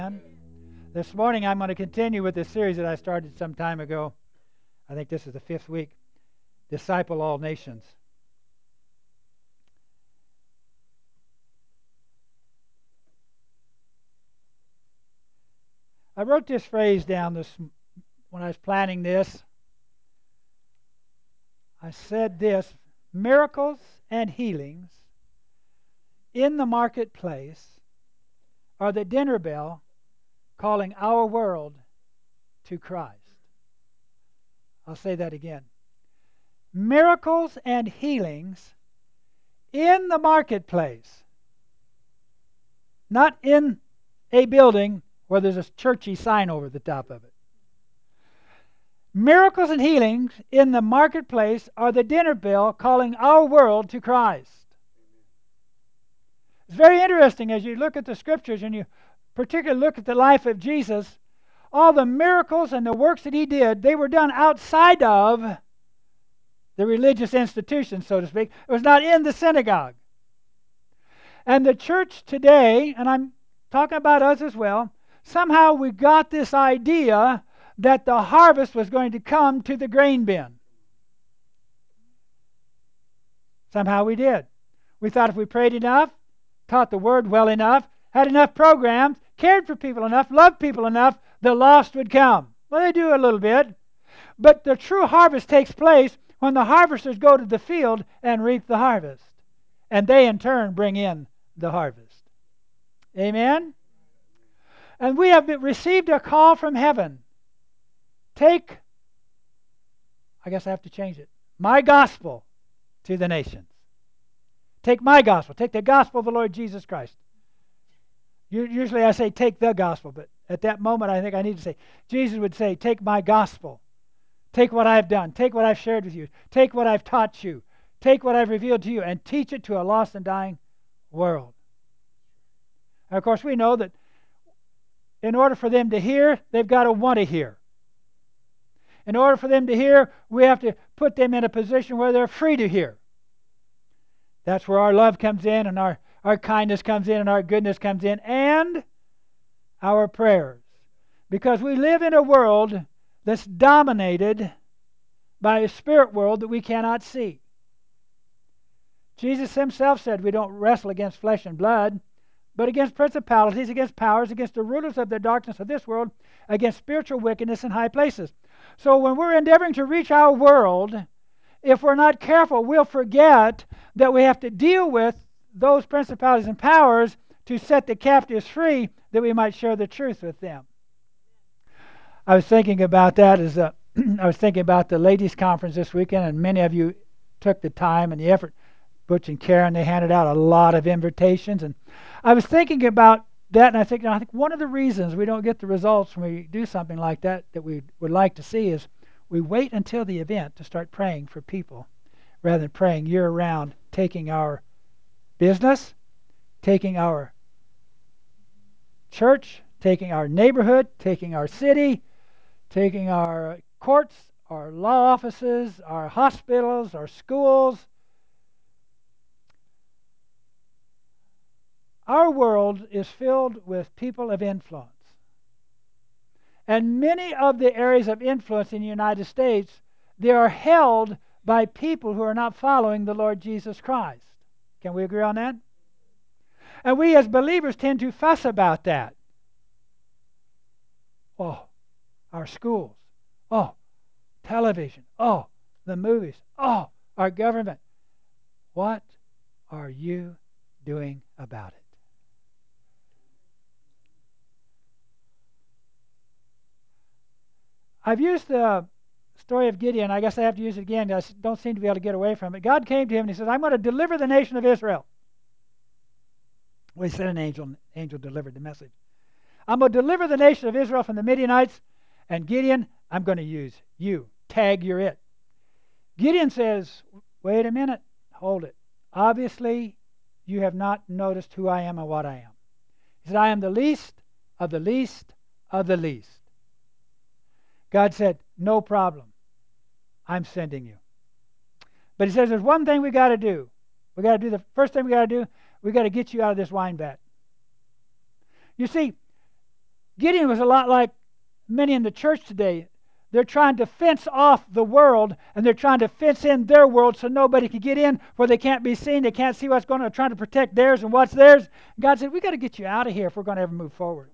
This morning I'm going to continue with the series that I started some time ago. I think this is the 5th week. Disciple all nations. I wrote this phrase down when I was planning this. I said this: miracles and healings in the marketplace are the dinner bell calling our world to Christ. I'll say that again. Miracles and healings in the marketplace, not in a building where there's a churchy sign over the top of it. Miracles and healings in the marketplace are the dinner bell calling our world to Christ. It's very interesting as you look at the scriptures and you particularly look at the life of Jesus. All the miracles and the works that he did, they were done outside of the religious institution, so to speak. It was not in the synagogue. And the church today, and I'm talking about us as well, somehow we got this idea that the harvest was going to come to the grain bin. Somehow we did. We thought if we prayed enough, taught the word well enough, had enough programs, cared for people enough, loved people enough, the lost would come. Well, they do a little bit. But the true harvest takes place when the harvesters go to the field and reap the harvest. And they in turn bring in the harvest. Amen? And we have received a call from heaven. Take, I guess I have to change it, my gospel to the nations. Take my gospel. Take the gospel of the Lord Jesus Christ. Usually I say take the gospel, but at that moment I think I need to say, Jesus would say, take my gospel. Take what I've done. Take what I've shared with you. Take what I've taught you. Take what I've revealed to you and teach it to a lost and dying world. And of course, we know that in order for them to hear, they've got to want to hear. In order for them to hear, we have to put them in a position where they're free to hear. That's where our love comes in, and our kindness comes in, and our goodness comes in, and our prayers. Because we live in a world that's dominated by a spirit world that we cannot see. Jesus himself said we don't wrestle against flesh and blood, but against principalities, against powers, against the rulers of the darkness of this world, against spiritual wickedness in high places. So when we're endeavoring to reach our world, if we're not careful, we'll forget that we have to deal with those principalities and powers to set the captives free, that we might share the truth with them. I was thinking about that as I was thinking about the ladies' conference this weekend, and many of you took the time and the effort. Butch and Karen, they handed out a lot of invitations, and I was thinking about that, and I think one of the reasons we don't get the results when we do something like that we would like to see is we wait until the event to start praying for people rather than praying year-round, taking our business, taking our church, taking our neighborhood, taking our city, taking our courts, our law offices, our hospitals, our schools. Our world is filled with people of influence. And many of the areas of influence in the United States, they are held by people who are not following the Lord Jesus Christ. Can we agree on that? And we as believers tend to fuss about that. Oh, our schools. Oh, television. Oh, the movies. Oh, our government. What are you doing about it? I've used the story of Gideon. I guess I have to use it again. I don't seem to be able to get away from it. God came to him and he says, I'm going to deliver the nation of Israel. Well, he said an angel delivered the message. I'm going to deliver the nation of Israel from the Midianites, and Gideon, I'm going to use you. Tag, you're it. Gideon says, wait a minute, hold it. Obviously, you have not noticed who I am and what I am. He said, I am the least of the least of the least. God said, no problem. I'm sending you. But he says, there's one thing we got to do. We got to do the first thing we got to do. We got to get you out of this wine vat. You see, Gideon was a lot like many in the church today. They're trying to fence off the world, and they're trying to fence in their world so nobody can get in where they can't be seen. They can't see what's going on. They're trying to protect theirs and what's theirs. God said, we got to get you out of here if we're going to ever move forward.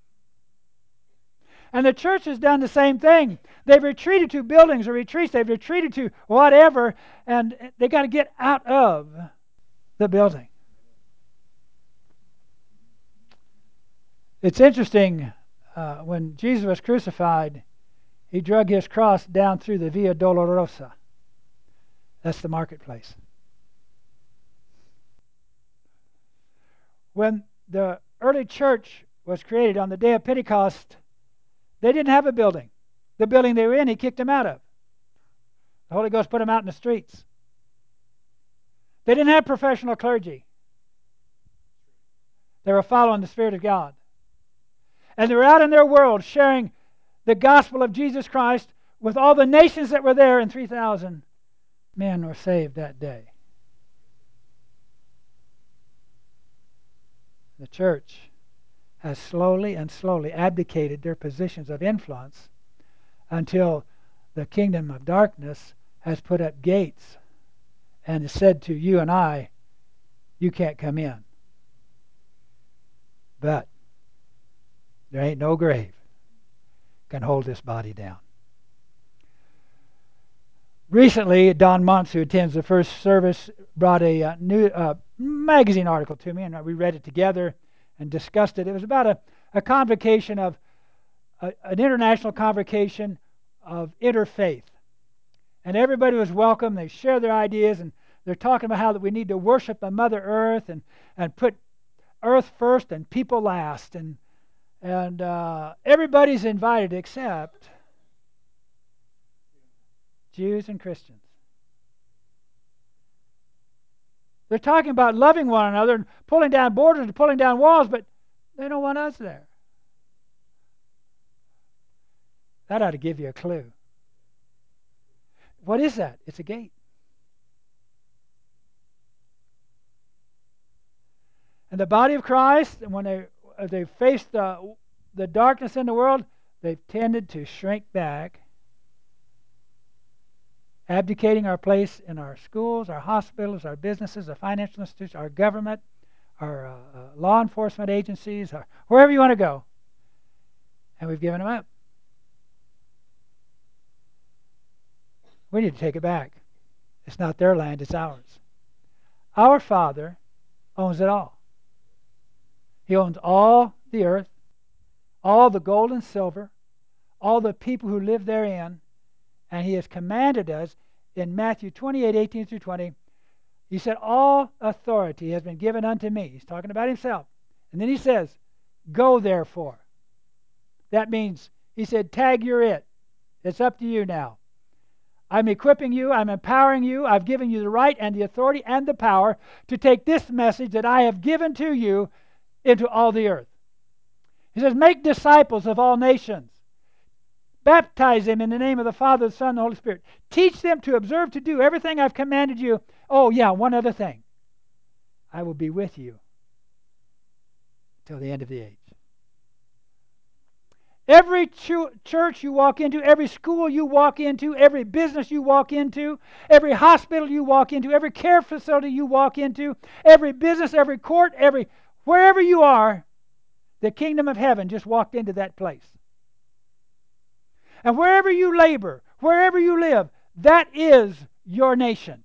And the church has done the same thing. They've retreated to buildings or retreats. They've retreated to whatever, and they got to get out of the building. It's interesting, when Jesus was crucified, he drug his cross down through the Via Dolorosa. That's the marketplace. When the early church was created on the day of Pentecost, they didn't have a building. The building they were in, he kicked them out of. The Holy Ghost put them out in the streets. They didn't have professional clergy. They were following the Spirit of God. And they were out in their world sharing the gospel of Jesus Christ with all the nations that were there, and 3,000 men were saved that day. The church has slowly and slowly abdicated their positions of influence until the kingdom of darkness has put up gates and has said to you and I, you can't come in. But there ain't no grave can hold this body down. Recently, Don Montz, who attends the first service, brought a new magazine article to me, and we read it together and discussed it. It was about a convocation of an international convocation of interfaith, and everybody was welcome. They share their ideas, and they're talking about how that we need to worship the Mother Earth and put Earth first and people last, and everybody's invited except Jews and Christians. They're talking about loving one another and pulling down borders and pulling down walls, but they don't want us there. That ought to give you a clue. What is that? It's a gate. And the body of Christ, when they face the darkness in the world, they've tended to shrink back, abdicating our place in our schools, our hospitals, our businesses, our financial institutions, our government, our law enforcement agencies, wherever you want to go. And we've given them up. We need to take it back. It's not their land, it's ours. Our Father owns it all. He owns all the earth, all the gold and silver, all the people who live therein, and He has commanded us in Matthew 28:18-20. He said, all authority has been given unto me. He's talking about Himself. And then He says, go therefore. That means, He said, tag, you're it. It's up to you now. I'm equipping you, I'm empowering you, I've given you the right and the authority and the power to take this message that I have given to you into all the earth. He says, make disciples of all nations. Baptize them in the name of the Father, the Son, and the Holy Spirit. Teach them to observe to do everything I've commanded you. Oh, yeah, one other thing. I will be with you till the end of the age. Every church you walk into, every school you walk into, every business you walk into, every hospital you walk into, every care facility you walk into, every business, every court, wherever you are, the kingdom of heaven just walked into that place. And wherever you labor, wherever you live, that is your nation.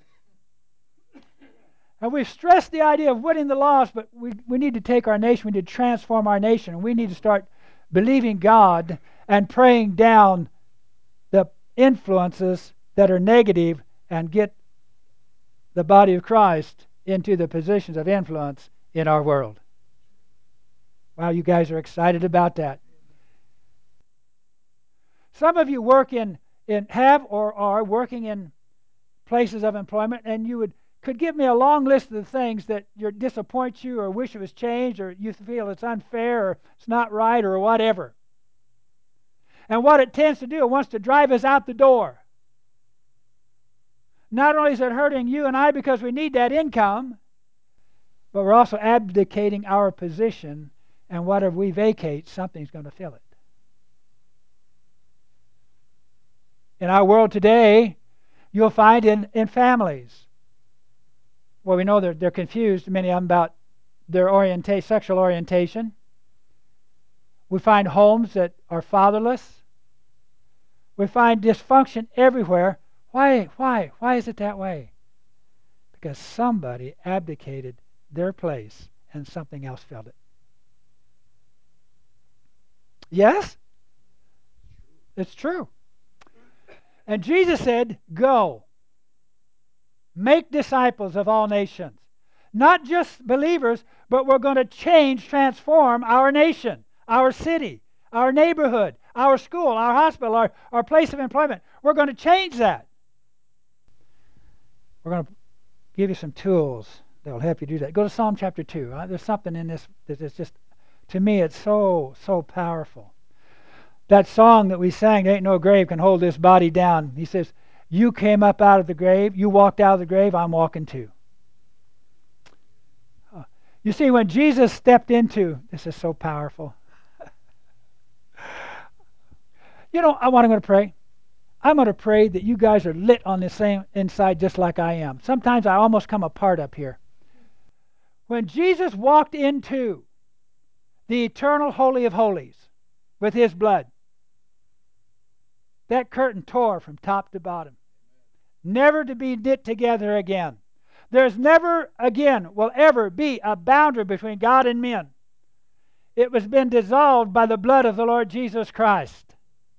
And we've stressed the idea of winning the lost, but we need to take our nation, we need to transform our nation, and we need to start believing God and praying down the influences that are negative and get the body of Christ into the positions of influence in our world. Wow, you guys are excited about that. Some of you work have or are working in places of employment, and you could give me a long list of the things that disappoint you or wish it was changed or you feel it's unfair or it's not right or whatever. And what it tends to do, it wants to drive us out the door. Not only is it hurting you and I because we need that income, but we're also abdicating our position And whatever we vacate, something's going to fill it. In our world today, you'll find in families, well, we know they're confused, many of them, about their sexual orientation. We find homes that are fatherless. We find dysfunction everywhere. Why is it that way? Because somebody abdicated their place and something else filled it. Yes? It's true. And Jesus said, go. Make disciples of all nations. Not just believers, but we're going to transform our nation, our city, our neighborhood, our school, our hospital, our place of employment. We're going to change that. We're going to give you some tools that will help you do that. Go to Psalm chapter 2. There's something in this that is just, to me, it's so powerful. That song that we sang, "Ain't No Grave Can Hold This Body Down," he says, you came up out of the grave, you walked out of the grave, I'm walking too. You see, when Jesus stepped into, this is so powerful. You know, I'm going to pray. I'm going to pray that you guys are lit on the same inside just like I am. Sometimes I almost come apart up here. When Jesus walked into the eternal Holy of Holies with his blood, that curtain tore from top to bottom, never to be knit together again. There's never again will ever be a boundary between God and men. It was been dissolved by the blood of the Lord Jesus Christ.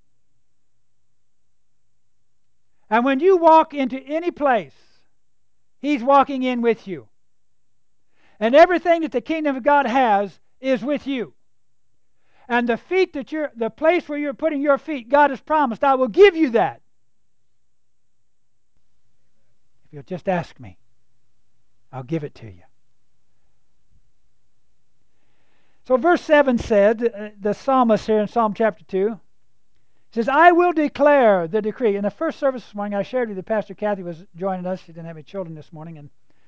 And when you walk into any place, he's walking in with you. And everything that the kingdom of God has is with you. And the place where you're putting your feet, God has promised, I will give you that. If you'll just ask me, I'll give it to you. So verse 7 said, the psalmist here in Psalm chapter 2, says, I will declare the decree. In the first service this morning, I shared with you that Pastor Kathy was joining us. She didn't have any children this morning.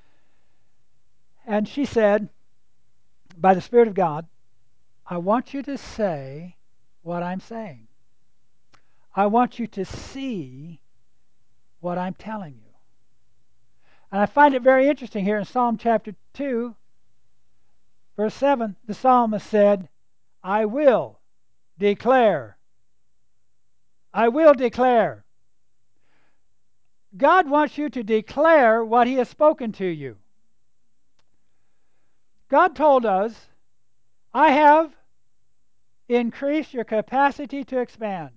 And she said, by the Spirit of God, I want you to say what I'm saying. I want you to see what I'm telling you. And I find it very interesting here in Psalm chapter 2, verse 7, the psalmist said, I will declare. I will declare. God wants you to declare what he has spoken to you. God told us, I have increased your capacity to expand.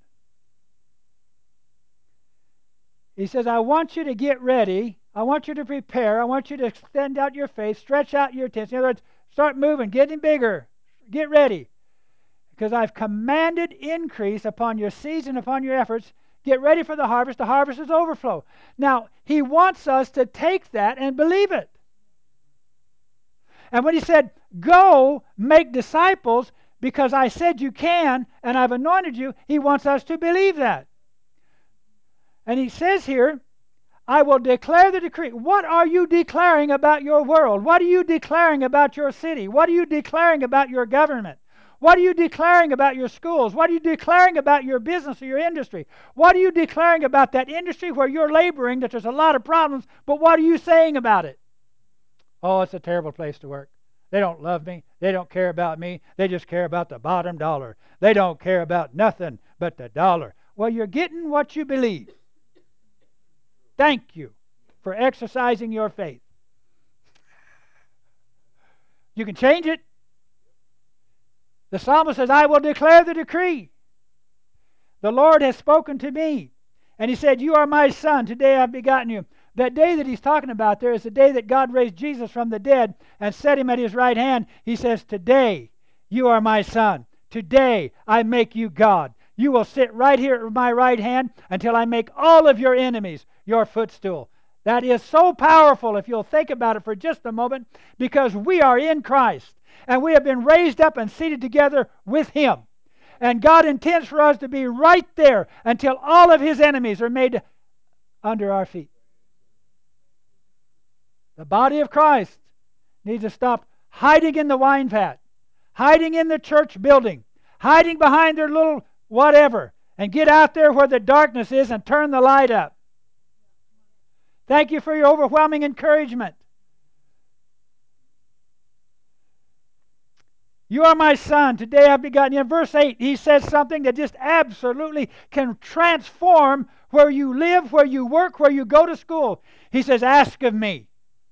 He says, I want you to get ready. I want you to prepare. I want you to extend out your faith, stretch out your tents. In other words, start moving, getting bigger. Get ready. Because I've commanded increase upon your seeds and upon your efforts. Get ready for the harvest. The harvest is overflow. Now, he wants us to take that and believe it. And when he said, go make disciples, because I said you can, and I've anointed you, he wants us to believe that. And he says here, I will declare the decree. What are you declaring about your world? What are you declaring about your city? What are you declaring about your government? What are you declaring about your schools? What are you declaring about your business or your industry? What are you declaring about that industry where you're laboring, that there's a lot of problems, but what are you saying about it? Oh, it's a terrible place to work. They don't love me. They don't care about me. They just care about the bottom dollar. They don't care about nothing but the dollar. Well, you're getting what you believe. Thank you for exercising your faith. You can change it. The psalmist says, I will declare the decree. The Lord has spoken to me. And he said, you are my son. Today I've begotten you. That day that he's talking about there is the day that God raised Jesus from the dead and set him at his right hand. He says, today you are my son. Today I make you God. You will sit right here at my right hand until I make all of your enemies your footstool. That is so powerful if you'll think about it for just a moment, because we are in Christ and we have been raised up and seated together with him. And God intends for us to be right there until all of his enemies are made under our feet. The body of Christ needs to stop hiding in the wine vat, hiding in the church building, hiding behind their little whatever, and get out there where the darkness is and turn the light up. Thank you for your overwhelming encouragement. You are my son. Today I've begotten you. In verse 8, he says something that just absolutely can transform where you live, where you work, where you go to school. He says, ask of me.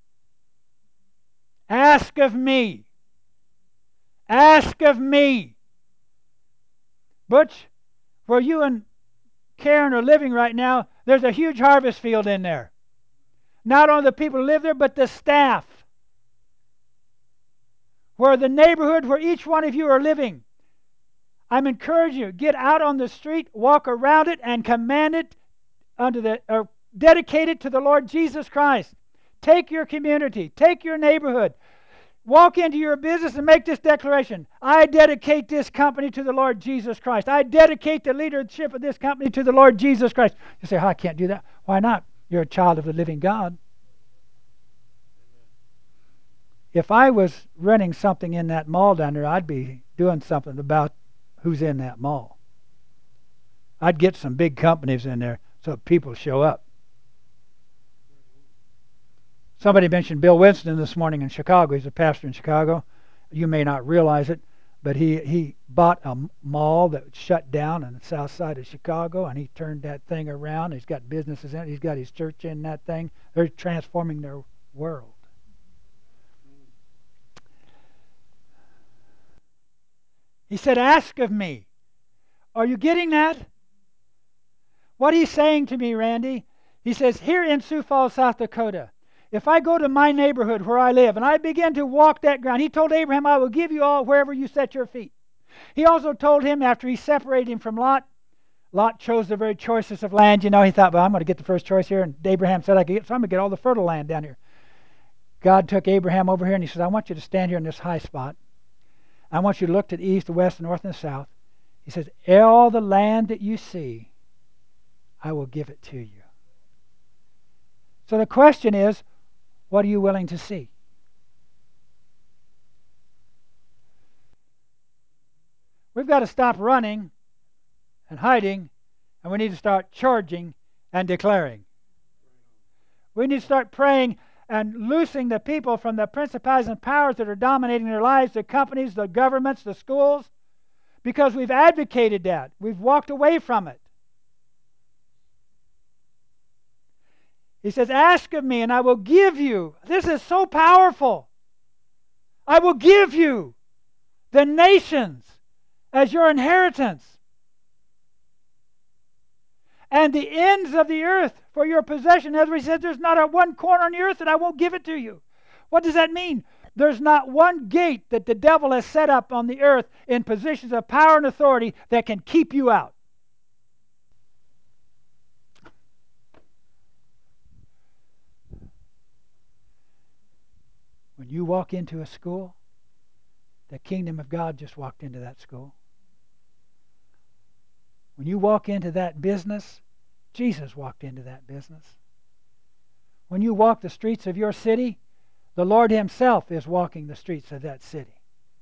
Ask of me. Ask of me. Butch, where you and Karen are living right now, there's a huge harvest field in there. Not only the people who live there, but the staff. Where the neighborhood where each one of you are living. I'm encouraging you, get out on the street, walk around it, and command it or dedicate it to the Lord Jesus Christ. Take your community, take your neighborhood, walk into your business and make this declaration. I dedicate this company to the Lord Jesus Christ. I dedicate the leadership of this company to the Lord Jesus Christ. You say, I can't do that. Why not? You're a child of the living God. If I was running something in that mall down there, I'd be doing something about who's in that mall. I'd get some big companies in there so people show up. Somebody mentioned Bill Winston this morning in Chicago. He's a pastor in Chicago. You may not realize it, but he bought a mall that shut down on the south side of Chicago, and he turned that thing around. He's got businesses in it. He's got his church in that thing. They're transforming their world. He said, ask of me. Are you getting that? What he's saying to me, Randy, he says, here in Sioux Falls, South Dakota, if I go to my neighborhood where I live and I begin to walk that ground, he told Abraham, I will give you all wherever you set your feet. He also told him after he separated him from Lot, Lot chose the very choicest of land. You know, he thought, well, I'm going to get the first choice here. And Abraham said, I could get, so I'm going to get all the fertile land down here. God took Abraham over here and he says, I want you to stand here in this high spot. I want you to look to the east, the west, the north, and the south. He says, all the land that you see, I will give it to you. So the question is, what are you willing to see? We've got to stop running and hiding, and we need to start charging and declaring. We need to start praying and loosing the people from the principalities and powers that are dominating their lives, the companies, the governments, the schools, because we've advocated that. We've walked away from it. He says, ask of me and I will give you. This is so powerful. I will give you the nations as your inheritance and the ends of the earth for your possession. As we said, there's not a one corner on the earth that I won't give it to you. What does that mean? There's not one gate that the devil has set up on the earth in positions of power and authority that can keep you out. When you walk into a school, the kingdom of God just walked into that school. When you walk into that business, Jesus walked into that business. When you walk the streets of your city, the Lord himself is walking the streets of that city.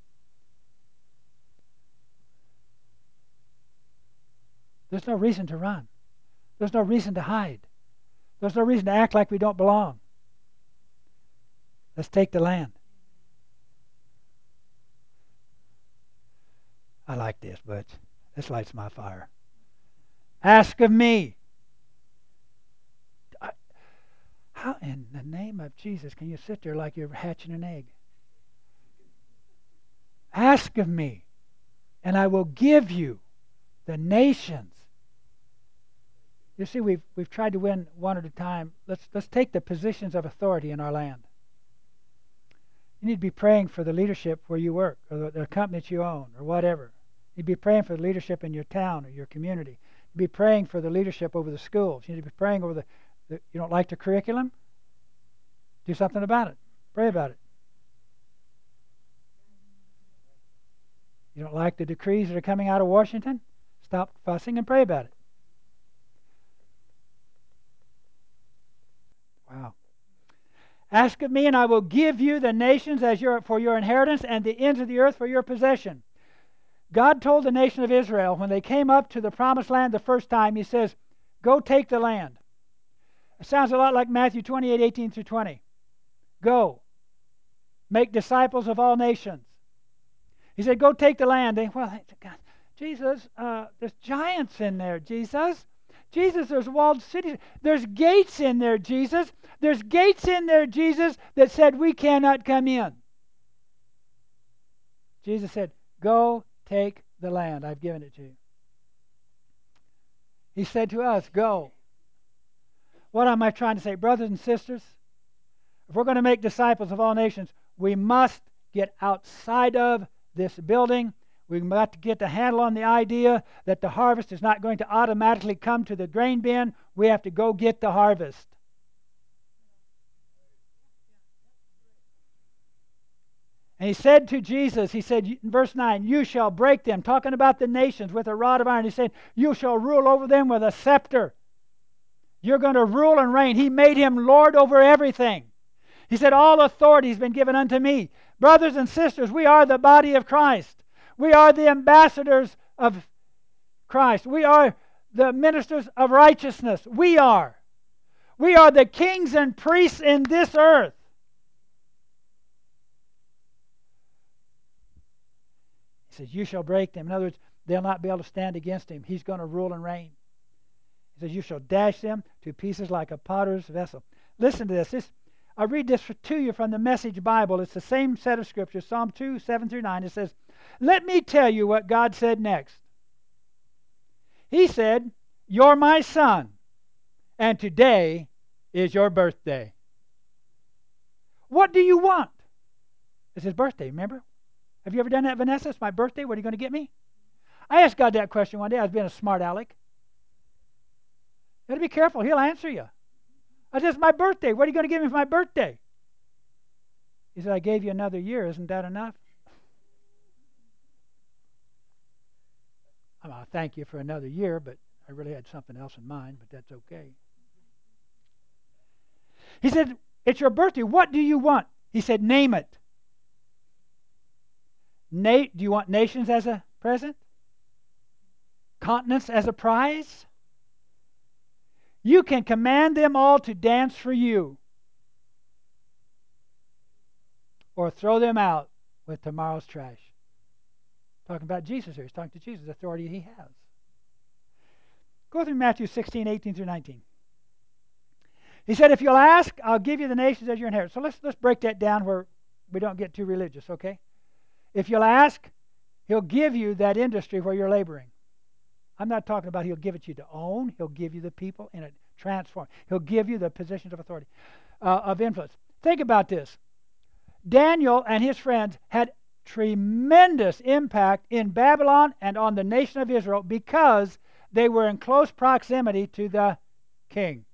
There's no reason to run. There's no reason to hide. There's no reason to act like we don't belong. Let's take the land. I like this, but this lights my fire. Ask of me. How in the name of Jesus can you sit there like you're hatching an egg? Ask of me, and I will give you the nations. You see, we've tried to win one at a time. Let's take the positions of authority in our land. You need to be praying for the leadership where you work, or the company that you own, or whatever. You need to be praying for the leadership in your town or your community. You need to be praying for the leadership over the schools. You need to be praying over the you don't like the curriculum? Do something about it. Pray about it. You don't like the decrees that are coming out of Washington? Stop fussing and pray about it. Wow. Ask of me, and I will give you the nations for your inheritance, and the ends of the earth for your possession. God told the nation of Israel when they came up to the promised land the first time, he says, go take the land. It sounds a lot like Matthew 28:18 through 20. Go, make disciples of all nations. He said, go take the land. Well, God, Jesus, there's giants in there, Jesus. Jesus, there's walled cities. There's gates in there, Jesus. There's gates in there, Jesus, that said we cannot come in. Jesus said, go take the land. I've given it to you. He said to us, go. What am I trying to say? Brothers and sisters, if we're going to make disciples of all nations, we must get outside of this building. We've got to get the handle on the idea that the harvest is not going to automatically come to the grain bin. We have to go get the harvest. And he said to Jesus, he said in verse 9, you shall break them, talking about the nations, with a rod of iron. He said, you shall rule over them with a scepter. You're going to rule and reign. He made him Lord over everything. He said, all authority has been given unto me. Brothers and sisters, we are the body of Christ. We are the ambassadors of Christ. We are the ministers of righteousness. We are. We are the kings and priests in this earth. He says, you shall break them. In other words, they'll not be able to stand against him. He's going to rule and reign. He says, you shall dash them to pieces like a potter's vessel. Listen to this. I'll read this to you from the Message Bible. It's the same set of scriptures, Psalm 2, 7 through 9. It says, let me tell you what God said next. He said, you're my son, and today is your birthday. What do you want? It's his birthday, remember? Have you ever done that, Vanessa? It's my birthday. What are you going to get me? I asked God that question one day. I was being a smart aleck. You got to be careful. He'll answer you. I said, it's my birthday. What are you going to give me for my birthday? He said, I gave you another year. Isn't that enough? I'll thank you for another year, but I really had something else in mind, but that's okay. He said, it's your birthday. What do you want? He said, name it. Do you want nations as a present? Continents as a prize? You can command them all to dance for you, or throw them out with tomorrow's trash. Talking about Jesus here. He's talking to Jesus, the authority he has. Go through Matthew 16, 18 through 19. He said, if you'll ask, I'll give you the nations as your inheritance. So let's break that down where we don't get too religious, okay? If you'll ask, he'll give you that industry where you're laboring. I'm not talking about he'll give it to you to own. He'll give you the people in it, transform. He'll give you the positions of authority, of influence. Think about this. Daniel and his friends had tremendous impact in Babylon and on the nation of Israel because they were in close proximity to the king.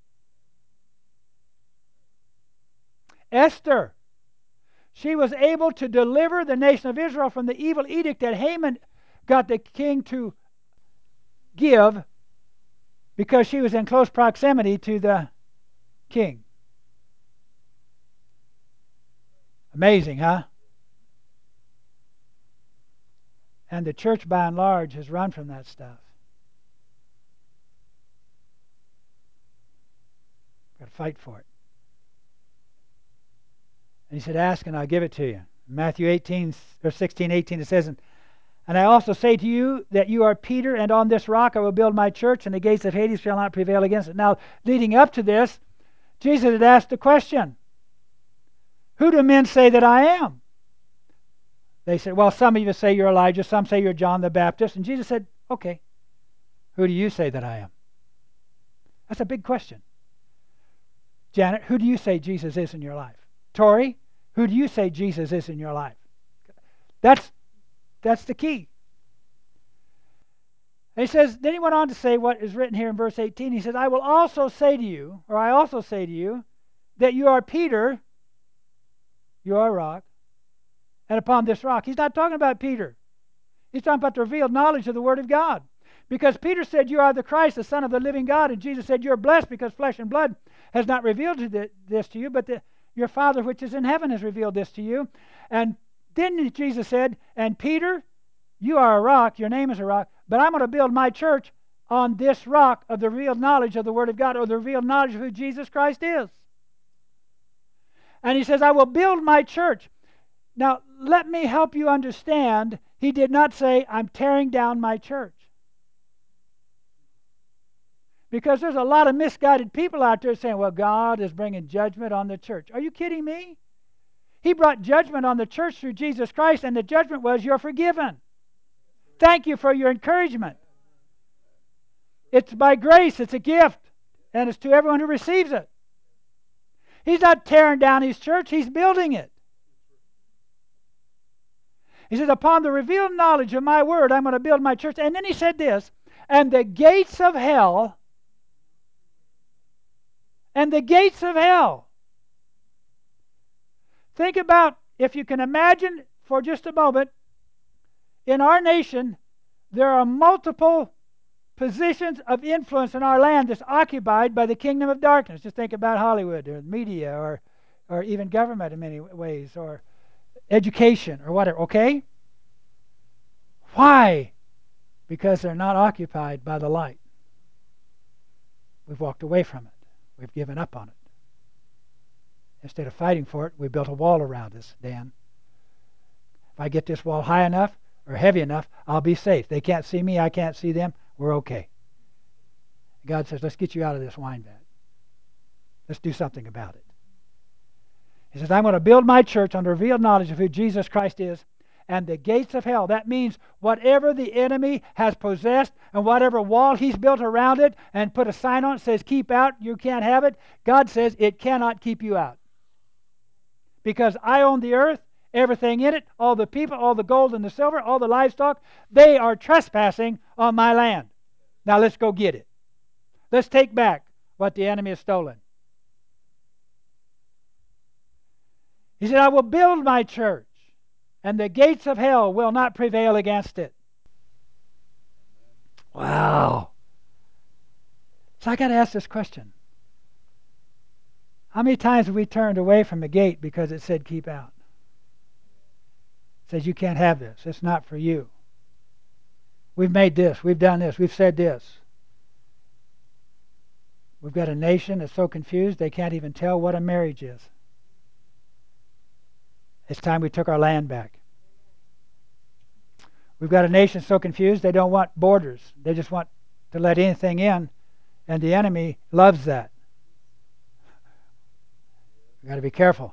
Esther, she was able to deliver the nation of Israel from the evil edict that Haman got the king to give because she was in close proximity to the king. Amazing, huh? And the church, by and large, has run from that stuff. We've got to fight for it. And he said, ask and I'll give it to you. In Matthew 18, or 16, 18, it says, and I also say to you that you are Peter, and on this rock I will build my church, and the gates of Hades shall not prevail against it. Now, leading up to this, Jesus had asked the question, who do men say that I am? They said, well, some of you say you're Elijah, some say you're John the Baptist. And Jesus said, okay, who do you say that I am? That's a big question. Janet, who do you say Jesus is in your life? Tori, who do you say Jesus is in your life? That's the key. And he says, then he went on to say what is written here in verse 18. He says, I also say to you that you are Peter, you are a rock, and upon this rock. He's not talking about Peter. He's talking about the revealed knowledge of the Word of God. Because Peter said, you are the Christ, the Son of the living God. And Jesus said, you're blessed because flesh and blood has not revealed this to you, but your Father which is in heaven has revealed this to you. And then Jesus said, and Peter, you are a rock, your name is a rock, but I'm going to build my church on this rock of the real knowledge of the Word of God, or the real knowledge of who Jesus Christ is. And he says, I will build my church. Now, let me help you understand. He did not say, I'm tearing down my church. Because there's a lot of misguided people out there saying, well, God is bringing judgment on the church. Are you kidding me? He brought judgment on the church through Jesus Christ, and the judgment was, you're forgiven. Thank you for your encouragement. It's by grace, it's a gift, and it's to everyone who receives it. He's not tearing down his church, he's building it. He says, upon the revealed knowledge of my word, I'm going to build my church. And then he said this, and the gates of hell, think about, if you can imagine for just a moment, in our nation, there are multiple positions of influence in our land that's occupied by the kingdom of darkness. Just think about Hollywood or media or even government in many ways, or education or whatever, okay? Why? Because they're not occupied by the light. We've walked away from it. We've given up on it. Instead of fighting for it, we built a wall around us, Dan. If I get this wall high enough or heavy enough, I'll be safe. They can't see me, I can't see them, we're okay. God says, let's get you out of this wine vat. Let's do something about it. He says, I'm going to build my church on the revealed knowledge of who Jesus Christ is, and the gates of hell. That means whatever the enemy has possessed and whatever wall he's built around it and put a sign on it that says, keep out, you can't have it, God says it cannot keep you out. Because I own the earth, everything in it, all the people, all the gold and the silver, all the livestock, they are trespassing on my land. Now let's go get it. Let's take back what the enemy has stolen. He said, I will build my church, and the gates of hell will not prevail against it. Wow. So I got to ask this question. How many times have we turned away from the gate because it said keep out? It says you can't have this. It's not for you. We've made this. We've done this. We've said this. We've got a nation that's so confused they can't even tell what a marriage is. It's time we took our land back. We've got a nation so confused they don't want borders. They just want to let anything in, and the enemy loves that. We've got to be careful.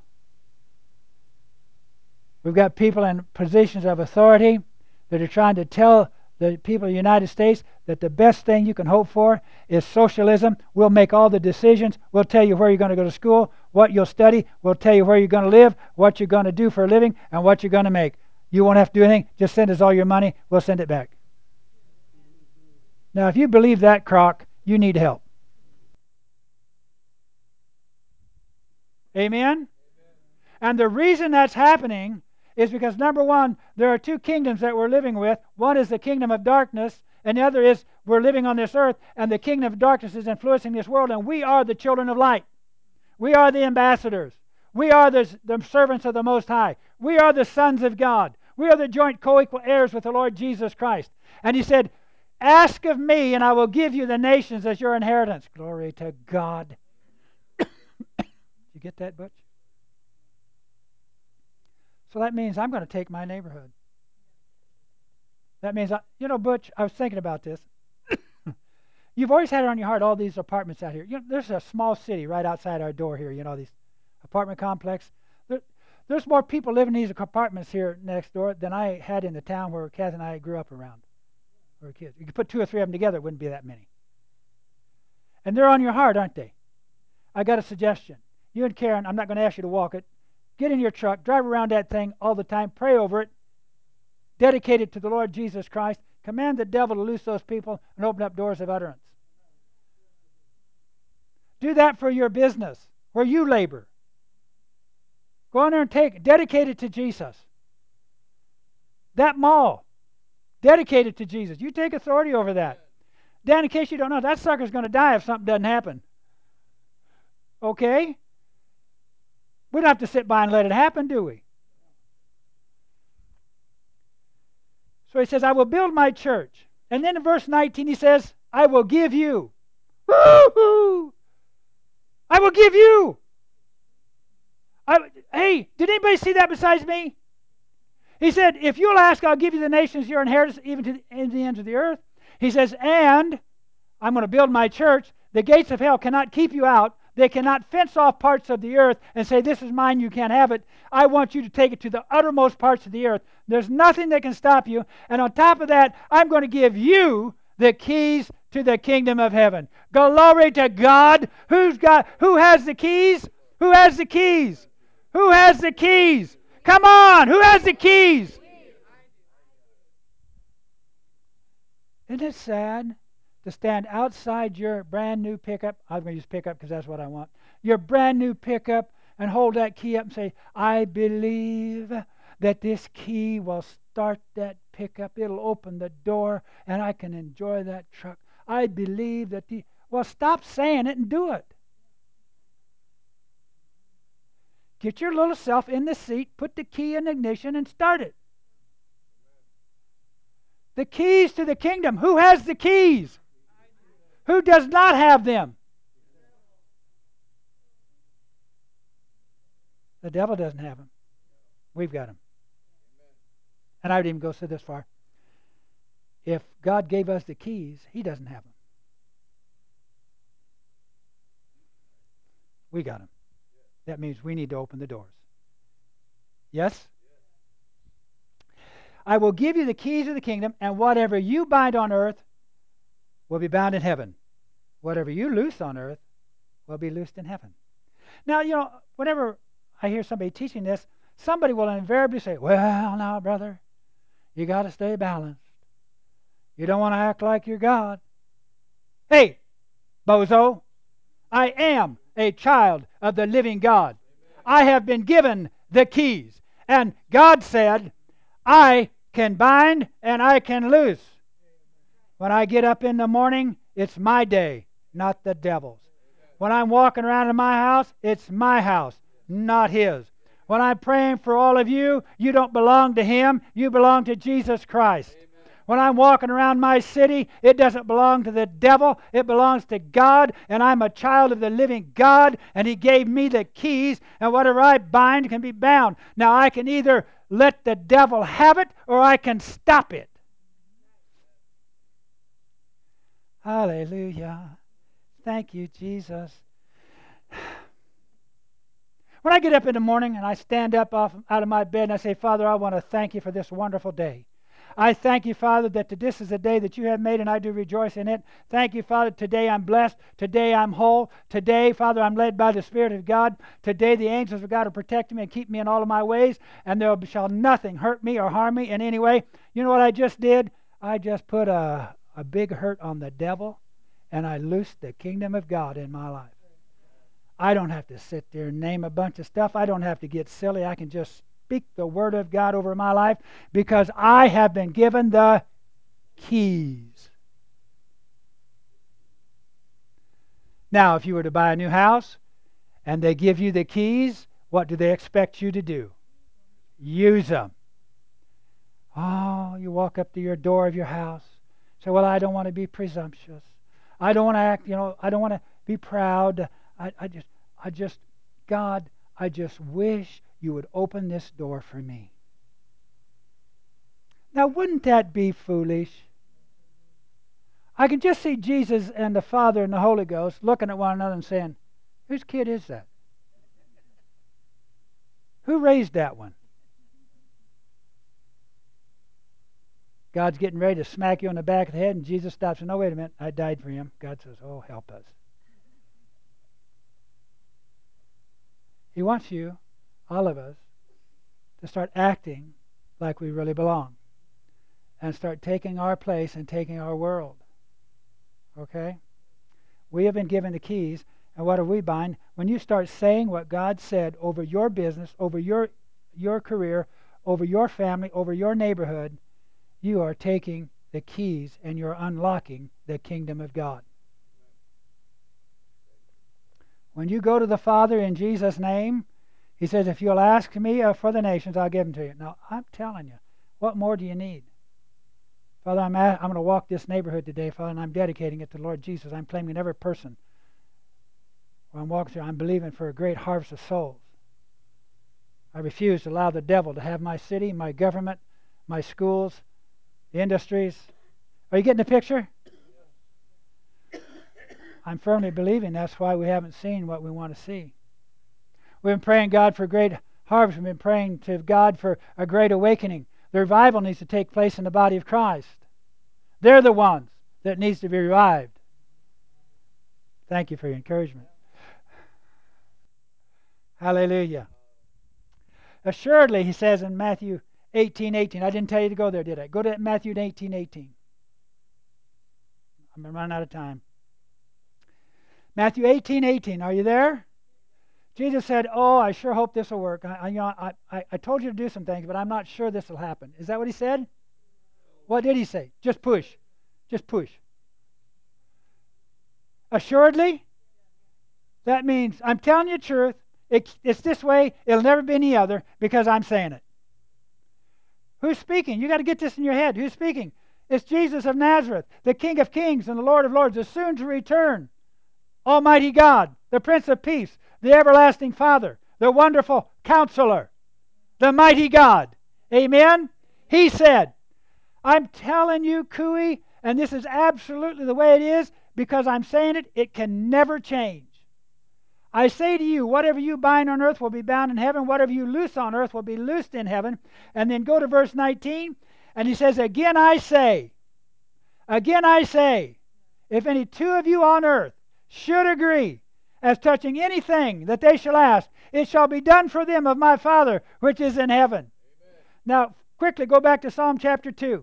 We've got people in positions of authority that are trying to tell the people of the United States that the best thing you can hope for is socialism. We'll make all the decisions. We'll tell you where you're going to go to school, what you'll study. We'll tell you where you're going to live, what you're going to do for a living, and what you're going to make. You won't have to do anything. Just send us all your money. We'll send it back. Now, if you believe that crock, you need help. Amen? And the reason that's happening is because, number one, there are two kingdoms that we're living with. One is the kingdom of darkness, and the other is we're living on this earth, and the kingdom of darkness is influencing this world, and we are the children of light. We are the ambassadors. We are the servants of the Most High. We are the sons of God. We are the joint co-equal heirs with the Lord Jesus Christ. And he said, ask of me, and I will give you the nations as your inheritance. Glory to God. You get that, Butch? So that means I'm going to take my neighborhood. That means, Butch, I was thinking about this. You've always had it on your heart, all these apartments out here. There's a small city right outside our door here, these apartment complex. There's more people living in these apartments here next door than I had in the town where Kath and I grew up around. We were kids. You could put 2 or 3 of them together, it wouldn't be that many. And they're on your heart, aren't they? I got a suggestion. You and Karen, I'm not going to ask you to walk it. Get in your truck, drive around that thing all the time, pray over it, dedicate it to the Lord Jesus Christ, command the devil to loose those people and open up doors of utterance. Do that for your business, where you labor. Go in there and dedicate it to Jesus. That mall, dedicate it to Jesus. You take authority over that. Dan, in case you don't know, that sucker's going to die if something doesn't happen. Okay? We don't have to sit by and let it happen, do we? So he says, I will build my church. And then in verse 19 he says, I will give you. Woo-hoo! I will give you. Hey, did anybody see that besides me? He said, if you'll ask, I'll give you the nations, your inheritance, even to the ends of the earth. He says, and I'm going to build my church. The gates of hell cannot keep you out. They cannot fence off parts of the earth and say, this is mine, you can't have it. I want you to take it to the uttermost parts of the earth. There's nothing that can stop you. And on top of that, I'm going to give you the keys to the kingdom of heaven. Glory to God. Who has the keys? Who has the keys? Who has the keys? Come on, who has the keys? Isn't it sad to stand outside your brand new pickup? I'm going to use pickup because that's what I want. Your brand new pickup and hold that key up and say, I believe that this key will start that pickup. It'll open the door and I can enjoy that truck. I believe that well, stop saying it and do it. Get your little self in the seat, put the key in ignition and start it. The keys to the kingdom. Who has the keys? Who does not have them? The devil doesn't have them. We've got them. And I would even go so this far. If God gave us the keys, He doesn't have them. We got them. That means we need to open the doors. Yes? I will give you the keys of the kingdom, and whatever you bind on earth will be bound in heaven. Whatever you loose on earth will be loosed in heaven. Now, whenever I hear somebody teaching this, somebody will invariably say, well, now, brother, you got to stay balanced. You don't want to act like you're God. Hey, bozo, I am a child of the living God. I have been given the keys. And God said, I can bind and I can loose. When I get up in the morning, it's my day, not the devil's. When I'm walking around in my house, it's my house, not his. When I'm praying for all of you, you don't belong to him, you belong to Jesus Christ. When I'm walking around my city, it doesn't belong to the devil, it belongs to God, and I'm a child of the living God, and He gave me the keys, and whatever I bind can be bound. Now I can either let the devil have it, or I can stop it. Hallelujah. Thank you, Jesus. When I get up in the morning and I stand up out of my bed and I say, Father, I want to thank you for this wonderful day. I thank you, Father, that this is a day that you have made and I do rejoice in it. Thank you, Father, today I'm blessed. Today I'm whole. Today, Father, I'm led by the Spirit of God. Today the angels of God are protecting me and keep me in all of my ways, and there shall nothing hurt me or harm me in any way. You know what I just did? I just put a big hurt on the devil, and I loosed the kingdom of God in my life. I don't have to sit there and name a bunch of stuff. I don't have to get silly. I can just speak the word of God over my life because I have been given the keys. Now, if you were to buy a new house and they give you the keys, what do they expect you to do? Use them. Oh, you walk up to your door of your house. Say, well, I don't want to be presumptuous. I don't want to act, I don't want to be proud. God, I just wish you would open this door for me. Now, wouldn't that be foolish? I can just see Jesus and the Father and the Holy Ghost looking at one another and saying, whose kid is that? Who raised that one? God's getting ready to smack you on the back of the head, and Jesus stops and, no, wait a minute, I died for him. God says, oh, help us. He wants you, all of us, to start acting like we really belong and start taking our place and taking our world. Okay? We have been given the keys, and what do we bind? When you start saying what God said over your business, over your career, over your family, over your neighborhood, you are taking the keys and you're unlocking the kingdom of God. When you go to the Father in Jesus' name, He says, if you'll ask me for the nations, I'll give them to you. Now, I'm telling you, what more do you need? Father, I'm going to walk this neighborhood today, Father, and I'm dedicating it to the Lord Jesus. I'm claiming every person where I'm walking through. I'm believing for a great harvest of souls. I refuse to allow the devil to have my city, my government, my schools, the industries. Are you getting the picture? I'm firmly believing that's why we haven't seen what we want to see. We've been praying God for a great harvest. We've been praying to God for a great awakening. The revival needs to take place in the body of Christ. They're the ones that needs to be revived. Thank you for your encouragement. Hallelujah. Assuredly, he says in Matthew 18:18. I didn't tell you to go there, did I? Go to Matthew 18:18. I'm running out of time. Matthew 18:18. Are you there? Jesus said, "Oh, I sure hope this will work. I told you to do some things, but I'm not sure this will happen." Is that what he said? What did he say? Just push. Just push. Assuredly? That means I'm telling you the truth. It's this way. It'll never be any other because I'm saying it. Who's speaking? You got to get this in your head. Who's speaking? It's Jesus of Nazareth, the King of Kings and the Lord of Lords, is soon to return. Almighty God, the Prince of Peace, the everlasting Father, the wonderful Counselor, the mighty God. Amen? He said, I'm telling you, Cooey, and this is absolutely the way it is because I'm saying it, it can never change. I say to you, whatever you bind on earth will be bound in heaven. Whatever you loose on earth will be loosed in heaven. And then go to verse 19, and he says, again I say, if any two of you on earth should agree as touching anything that they shall ask, it shall be done for them of my Father which is in heaven. Amen. Now, quickly go back to Psalm chapter 2.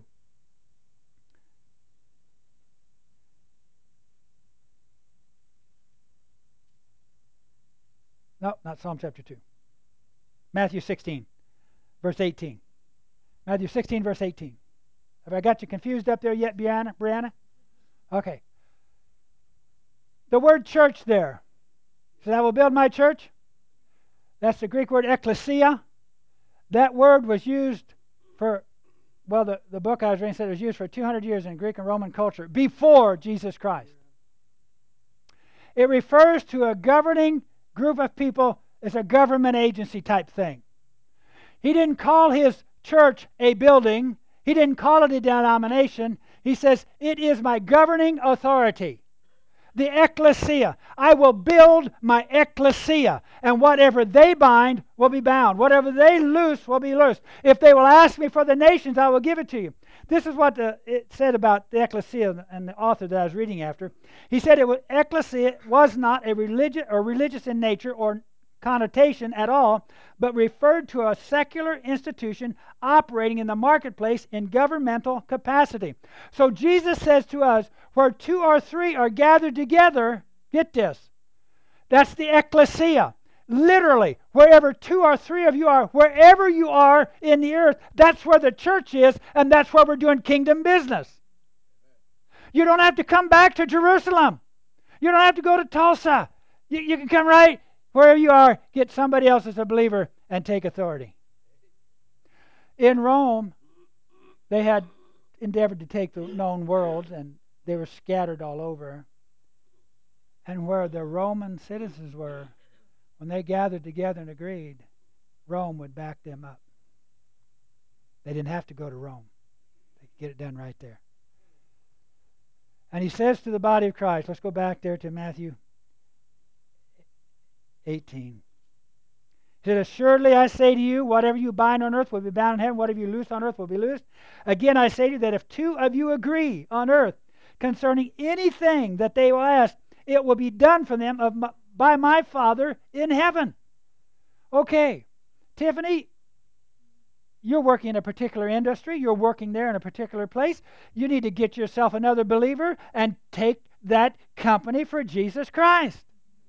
No, not Psalm chapter 2. Matthew 16, verse 18. Matthew 16, verse 18. Have I got you confused up there yet, Brianna? Okay. The word church there. So I will build my church. That's the Greek word ekklesia. That word was used for, well, the book I was reading said it was used for 200 years in Greek and Roman culture before Jesus Christ. It refers to a governing group of people. It's a government agency type thing. He didn't call his church a building. He didn't call it a denomination. He says, it is my governing authority. The ecclesia. I will build my ecclesia, and whatever they bind will be bound. Whatever they loose will be loosed. If they will ask me for the nations, I will give it to you. This is what it said about the ecclesia and the author that I was reading after. He said ecclesia was not a religious in nature or connotation at all, but referred to a secular institution operating in the marketplace in governmental capacity. So Jesus says to us, where two or three are gathered together, get this, that's the ecclesia. Literally, wherever two or three of you are, wherever you are in the earth, that's where the church is, and that's where we're doing kingdom business. You don't have to come back to Jerusalem. You don't have to go to Tulsa. You can come right wherever you are, get somebody else as a believer, and take authority. In Rome, they had endeavored to take the known world, and they were scattered all over. And where the Roman citizens were, when they gathered together and agreed, Rome would back them up. They didn't have to go to Rome. They could get it done right there. And he says to the body of Christ, let's go back there to Matthew 18. He said, assuredly I say to you, whatever you bind on earth will be bound in heaven, whatever you loose on earth will be loosed. Again I say to you that if two of you agree on earth concerning anything that they will ask, it will be done for them by my Father in heaven. Okay, Tiffany, you're working in a particular industry. You're working there in a particular place. You need to get yourself another believer and take that company for Jesus Christ.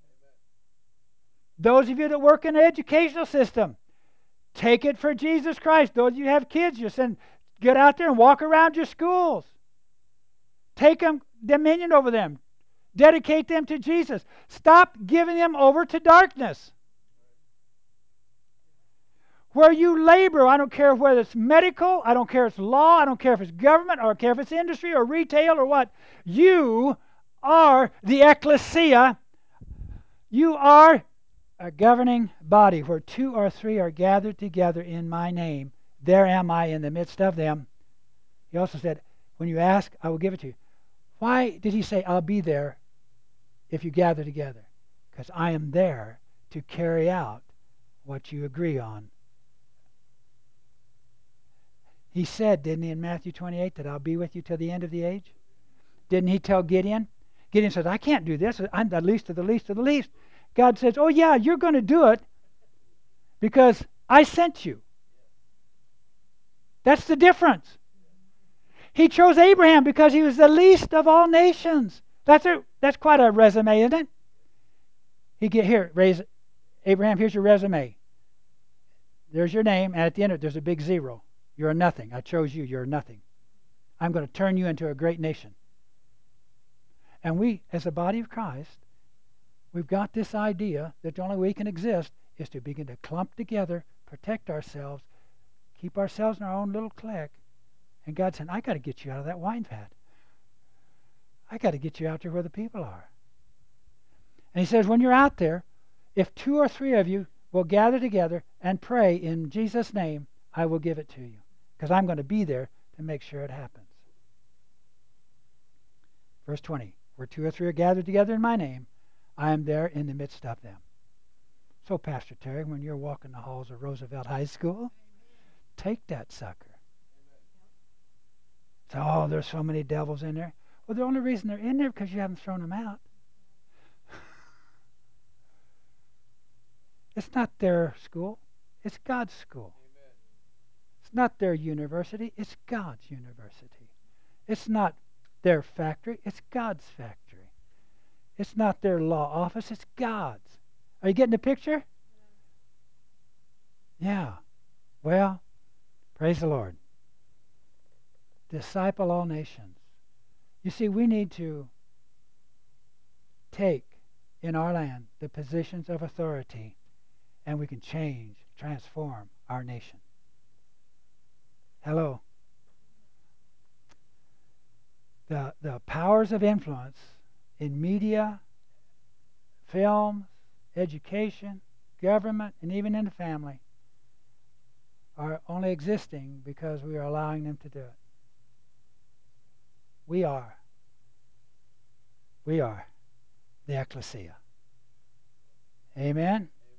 Those of you that work in the educational system, take it for Jesus Christ. Those of you who have kids, you get out there and walk around your schools. Take them, dominion over them. Dedicate them to Jesus. Stop giving them over to darkness. where you labor. I don't care whether it's medical, I don't care if it's law, I don't care if it's government, or I don't care if it's industry or retail or what. You are the ecclesia. You are a governing body where two or three are gathered together in my name. There am I in the midst of them. He also said, when you ask, I will give it to you. Why did he say, I'll be there if you gather together? Because I am there to carry out what you agree on. He said, didn't he, in Matthew 28, that I'll be with you till the end of the age? Didn't he tell Gideon? Gideon says, I can't do this. I'm the least of the least of the least. God says, oh yeah, you're going to do it because I sent you. That's the difference. He chose Abraham because he was the least of all nations. That's quite a resume, isn't it? Abraham, here's your resume. There's your name, and at the end of it, there's a big zero. You're a nothing. I chose you. You're a nothing. I'm going to turn you into a great nation. And we, as a body of Christ, we've got this idea that the only way we can exist is to begin to clump together, protect ourselves, keep ourselves in our own little clique. And God said, I got to get you out of that wine vat. I got to get you out there where the people are. And he says, when you're out there, if two or three of you will gather together and pray in Jesus' name, I will give it to you. Because I'm going to be there to make sure it happens. Verse 20, where two or three are gathered together in my name, I am there in the midst of them. So, Pastor Terry, when you're walking the halls of Roosevelt High School, take that sucker. So, oh, there's so many devils in there. Well, the only reason they're in there is because you haven't thrown them out. It's not their school. It's God's school. Amen. It's not their university. It's God's university. It's not their factory. It's God's factory. It's not their law office. It's God's. Are you getting the picture? Yeah. Well, praise the Lord. Disciple all nations. You see, we need to take in our land the positions of authority, and we can change, transform our nation. Hello. The powers of influence in media, films, education, government, and even in the family are only existing because we are allowing them to do it. We are the ecclesia. Amen?